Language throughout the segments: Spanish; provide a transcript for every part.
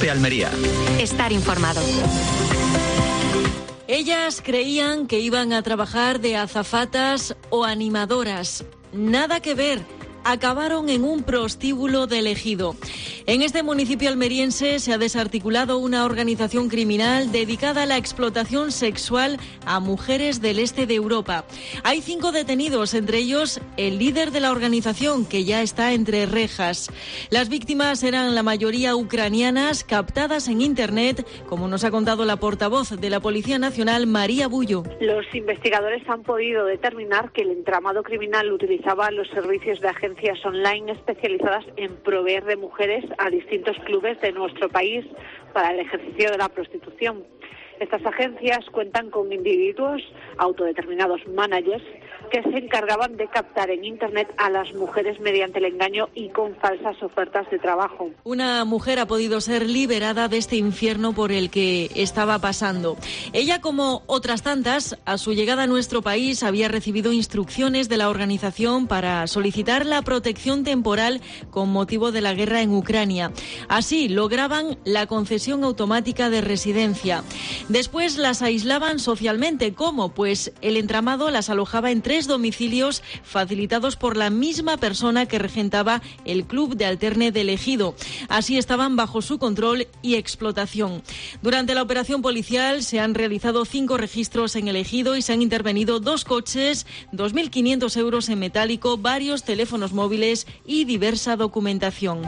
COPE Almería. Estar informado. Ellas creían que iban a trabajar de azafatas o animadoras. Nada que ver. Acabaron en un prostíbulo del Ejido. En este municipio almeriense se ha desarticulado una organización criminal dedicada a la explotación sexual a mujeres del este de Europa. Hay 5 detenidos, entre ellos el líder de la organización, que ya está entre rejas. Las víctimas eran la mayoría ucranianas, captadas en Internet, como nos ha contado la portavoz de la Policía Nacional, María Bullo. Los investigadores han podido determinar que el entramado criminal utilizaba los servicios de agencias online especializadas en proveer de mujeres a distintos clubes de nuestro país para el ejercicio de la prostitución. Estas agencias cuentan con individuos, autodeterminados managers, que se encargaban de captar en Internet a las mujeres mediante el engaño y con falsas ofertas de trabajo. Una mujer ha podido ser liberada de este infierno por el que estaba pasando. Ella, como otras tantas, a su llegada a nuestro país había recibido instrucciones de la organización para solicitar la protección temporal con motivo de la guerra en Ucrania. Así lograban la concesión automática de residencia. Después las aislaban socialmente. ¿Cómo? Pues el entramado las alojaba en 3 domicilios facilitados por la misma persona que regentaba el club de alterne del Ejido. Así estaban bajo su control y explotación. Durante la operación policial se han realizado 5 registros en el Ejido y se han intervenido 2 coches, 2.500 euros en metálico, varios teléfonos móviles y diversa documentación.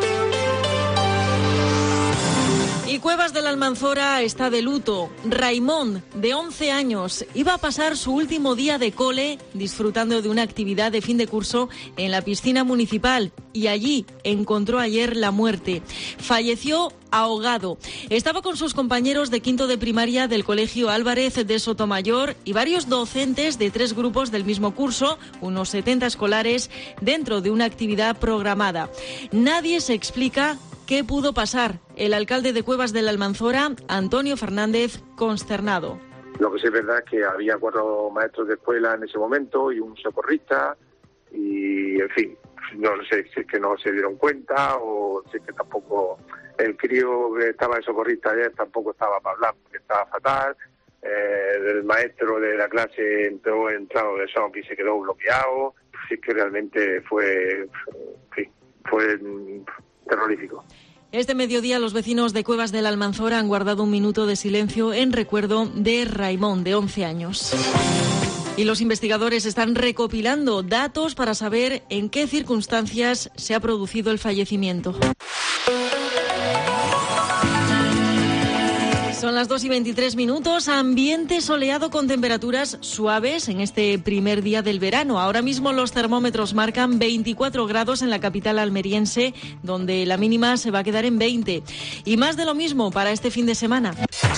Y Cuevas de la Almanzora está de luto. Raimón, de 11 años, iba a pasar su último día de cole disfrutando de una actividad de fin de curso en la piscina municipal y allí encontró ayer la muerte. Falleció ahogado. Estaba con sus compañeros de quinto de primaria del Colegio Álvarez de Sotomayor y varios docentes de 3 grupos del mismo curso, unos 70 escolares, dentro de una actividad programada. Nadie se explica ¿qué pudo pasar? El alcalde de Cuevas de la Almanzora, Antonio Fernández, consternado. Lo que sí es verdad es que había 4 maestros de escuela en ese momento y un socorrista y, en fin, no sé si es que no se dieron cuenta o si es que tampoco el crío que estaba de socorrista ayer tampoco estaba para hablar porque estaba fatal. El maestro de la clase entró en estado de shock y se quedó bloqueado. Así que realmente fue terrorífico. Este mediodía los vecinos de Cuevas de la Almanzora han guardado un minuto de silencio en recuerdo de Raimón, de 11 años. Y los investigadores están recopilando datos para saber en qué circunstancias se ha producido el fallecimiento. Son las 2:23, ambiente soleado con temperaturas suaves en este primer día del verano. Ahora mismo los termómetros marcan 24 grados en la capital almeriense, donde la mínima se va a quedar en 20. Y más de lo mismo para este fin de semana.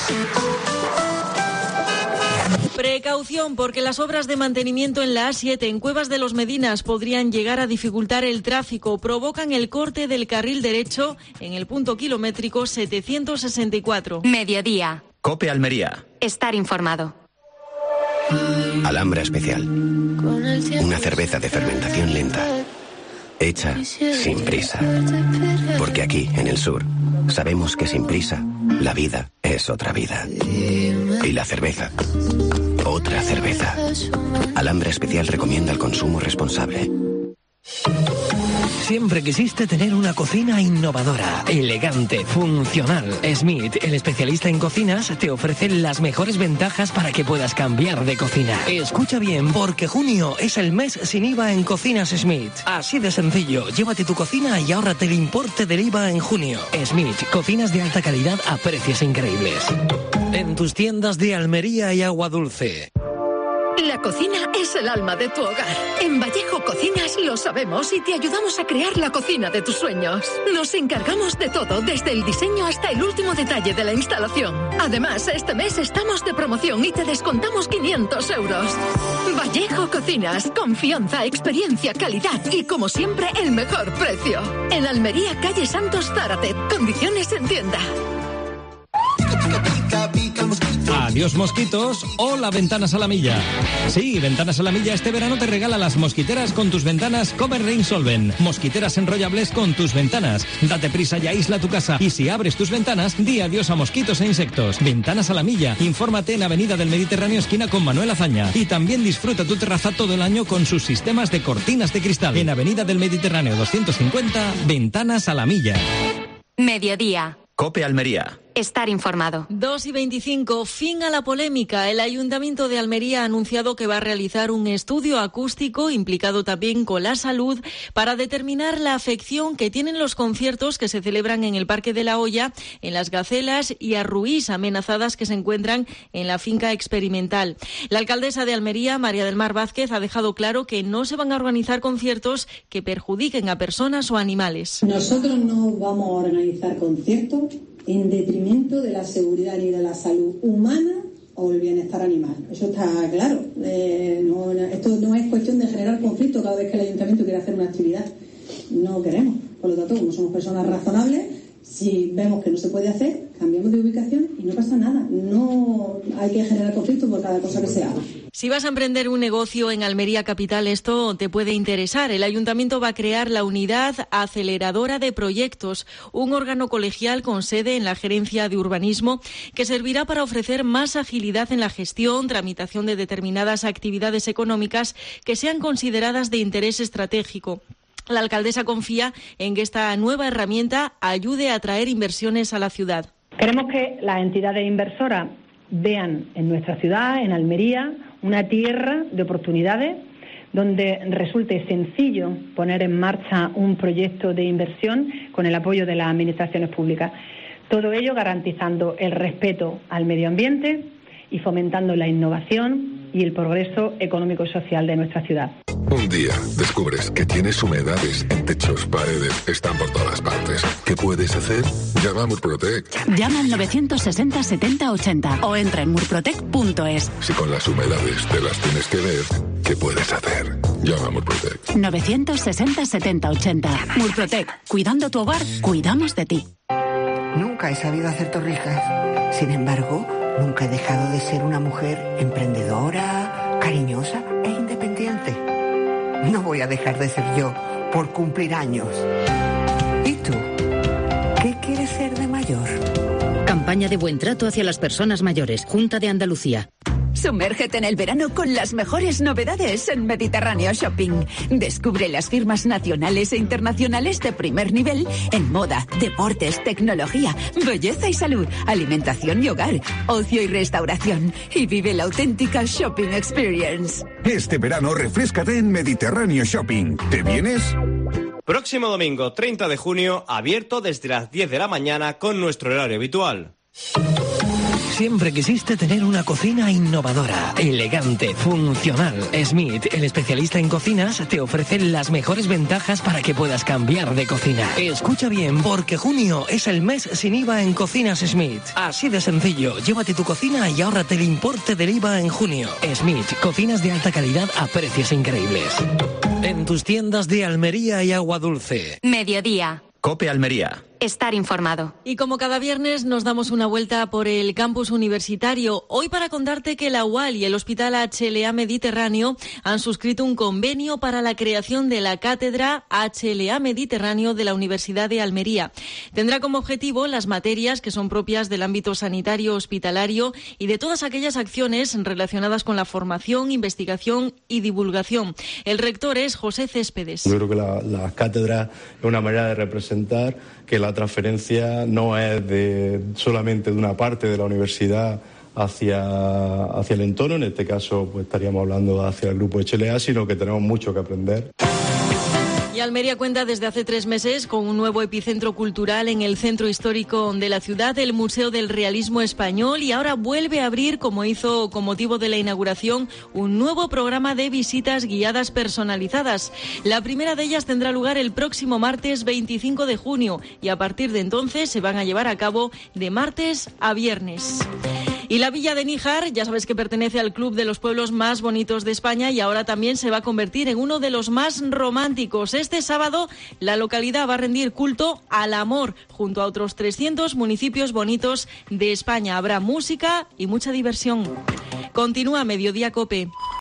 Precaución, porque las obras de mantenimiento en la A7 en Cuevas de los Medinas podrían llegar a dificultar el tráfico. Provocan el corte del carril derecho en el punto kilométrico 764. Mediodía. COPE Almería. Estar informado. Alhambra Especial. Una cerveza de fermentación lenta. Hecha sin prisa. Porque aquí, en el sur, sabemos que sin prisa, la vida es otra vida. Y la cerveza, otra cerveza. Alhambra Especial recomienda el consumo responsable. Siempre quisiste tener una cocina innovadora, elegante, funcional. Smith, el especialista en cocinas, te ofrece las mejores ventajas para que puedas cambiar de cocina. Escucha bien, porque junio es el mes sin IVA en Cocinas Smith. Así de sencillo, llévate tu cocina y ahórrate el importe del IVA en junio. Smith, cocinas de alta calidad a precios increíbles. En tus tiendas de Almería y Agua Dulce. La cocina es el alma de tu hogar. En Vallejo Cocinas lo sabemos y te ayudamos a crear la cocina de tus sueños. Nos encargamos de todo, desde el diseño hasta el último detalle de la instalación. Además, este mes estamos de promoción y te descontamos 500 euros. Vallejo Cocinas, confianza, experiencia, calidad y, como siempre, el mejor precio. En Almería, calle Santos Zárate. Condiciones en tienda. adiós mosquitos, hola Ventanas a la Milla. Sí, Ventanas a la Milla este verano te regala las mosquiteras con tus ventanas Cover Rain Solvent. Mosquiteras enrollables con tus ventanas. Date prisa y aísla tu casa. Y si abres tus ventanas, di adiós a mosquitos e insectos. Ventanas a la Milla. Infórmate en Avenida del Mediterráneo esquina con Manuel Azaña. Y también disfruta tu terraza todo el año con sus sistemas de cortinas de cristal. En Avenida del Mediterráneo 250, Ventanas a la Milla. Mediodía. COPE Almería. Estar informado. 2:25, fin a la polémica. El Ayuntamiento de Almería ha anunciado que va a realizar un estudio acústico implicado también con la salud para determinar la afección que tienen los conciertos que se celebran en el Parque de la Hoya, en Las Gacelas y Arruís, amenazadas que se encuentran en la finca experimental. La alcaldesa de Almería, María del Mar Vázquez, ha dejado claro que no se van a organizar conciertos que perjudiquen a personas o animales. Nosotros no vamos a organizar conciertos en detrimento de la seguridad ni de la salud humana o el bienestar animal. Eso está claro. Esto no es cuestión de generar conflicto cada vez que el ayuntamiento quiere hacer una actividad. No queremos. Por lo tanto, como somos personas razonables, si vemos que no se puede hacer, cambiamos de ubicación y no pasa nada. No hay que generar conflicto por cada cosa que se haga. Si vas a emprender un negocio en Almería Capital, esto te puede interesar. El Ayuntamiento va a crear la Unidad Aceleradora de Proyectos, un órgano colegial con sede en la Gerencia de Urbanismo que servirá para ofrecer más agilidad en la gestión, tramitación de determinadas actividades económicas que sean consideradas de interés estratégico. La alcaldesa confía en que esta nueva herramienta ayude a atraer inversiones a la ciudad. Queremos que las entidades inversoras vean en nuestra ciudad, en Almería, una tierra de oportunidades donde resulte sencillo poner en marcha un proyecto de inversión con el apoyo de las administraciones públicas. Todo ello garantizando el respeto al medio ambiente y fomentando la innovación y el progreso económico y social de nuestra ciudad. Un día descubres que tienes humedades en techos, paredes, están por todas partes. ¿Qué puedes hacer? Llama a Murprotec. Llama al 960 70 80 o entra en murprotec.es. Si con las humedades te las tienes que ver, ¿qué puedes hacer? Llama a Murprotec. 960 70 80. Murprotec. Cuidando tu hogar, cuidamos de ti. Nunca he sabido hacer torrijas. Sin embargo, nunca he dejado de ser una mujer emprendedora, cariñosa e independiente. No voy a dejar de ser yo por cumplir años. ¿Y tú? ¿Qué quieres ser de mayor? Campaña de buen trato hacia las personas mayores. Junta de Andalucía. Sumérgete en el verano con las mejores novedades en Mediterráneo Shopping. Descubre las firmas nacionales e internacionales de primer nivel en moda, deportes, tecnología, belleza y salud, alimentación y hogar, ocio y restauración. Y vive la auténtica Shopping Experience. Este verano refréscate en Mediterráneo Shopping. ¿Te vienes? Próximo domingo, 30 de junio, abierto desde las 10 de la mañana con nuestro horario habitual. Siempre quisiste tener una cocina innovadora, elegante, funcional. Smith, el especialista en cocinas, te ofrece las mejores ventajas para que puedas cambiar de cocina. Escucha bien, porque junio es el mes sin IVA en Cocinas Smith. Así de sencillo, llévate tu cocina y ahórrate el importe del IVA en junio. Smith, cocinas de alta calidad a precios increíbles. En tus tiendas de Almería y Agua Dulce. Mediodía. COPE Almería. Estar informado. Y como cada viernes nos damos una vuelta por el campus universitario. Hoy para contarte que la UAL y el Hospital HLA Mediterráneo han suscrito un convenio para la creación de la cátedra HLA Mediterráneo de la Universidad de Almería. Tendrá como objetivo las materias que son propias del ámbito sanitario hospitalario y de todas aquellas acciones relacionadas con la formación, investigación y divulgación. El rector es José Céspedes. Yo creo que la cátedra es una manera de representar que la transferencia no es solamente de una parte de la universidad hacia el entorno, en este caso pues estaríamos hablando hacia el grupo HLA, sino que tenemos mucho que aprender. Y Almería cuenta desde hace 3 meses con un nuevo epicentro cultural en el centro histórico de la ciudad, el Museo del Realismo Español, y ahora vuelve a abrir, como hizo con motivo de la inauguración, un nuevo programa de visitas guiadas personalizadas. La primera de ellas tendrá lugar el próximo martes 25 de junio y a partir de entonces se van a llevar a cabo de martes a viernes. Y la villa de Níjar, ya sabes que pertenece al Club de los Pueblos Más Bonitos de España y ahora también se va a convertir en uno de los más románticos. Este sábado la localidad va a rendir culto al amor junto a otros 300 municipios bonitos de España. Habrá música y mucha diversión. Continúa Mediodía COPE.